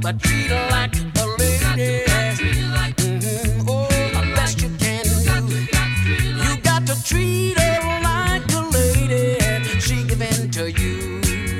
but treat her like a lady. Oh, the best you can do. You got to treat her like a lady. She give in to you.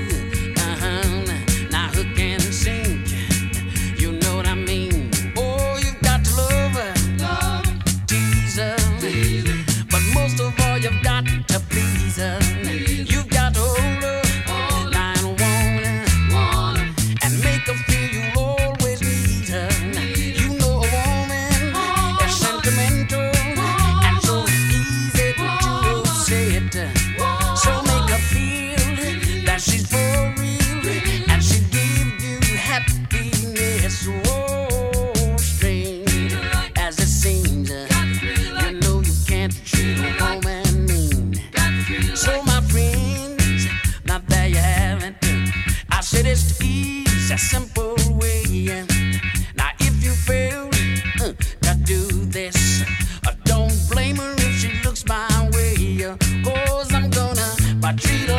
Now hook and sink. You know what I mean. Oh, you got to love her, tease her, but most of all you've got to please her. You've got to hold her and want her and make her feel you always need her. You know a woman is sentimental and so easy to say it. So make her feel that she's for real and she give you happiness. Oh, strange as it seems, you know you can't treat a woman mean. So my friends, now there you have it. I said it's the easy, simple way. Now if you fail to do this, don't blame her if she looks my way. 'Cause I'm gonna treat her